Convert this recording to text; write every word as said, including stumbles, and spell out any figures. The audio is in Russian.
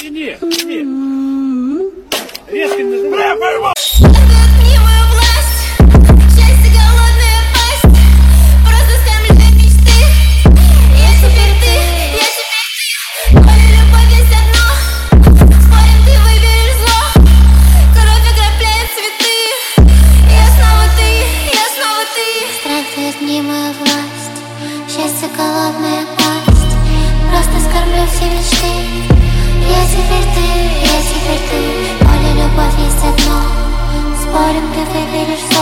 Тяни, тяни. Резко нажимай. Счастье голодная пасть, просто скормлю все мечты. Я теперь ты, я теперь ты, боль и любовь есть одно. Спорим, ты выберешь.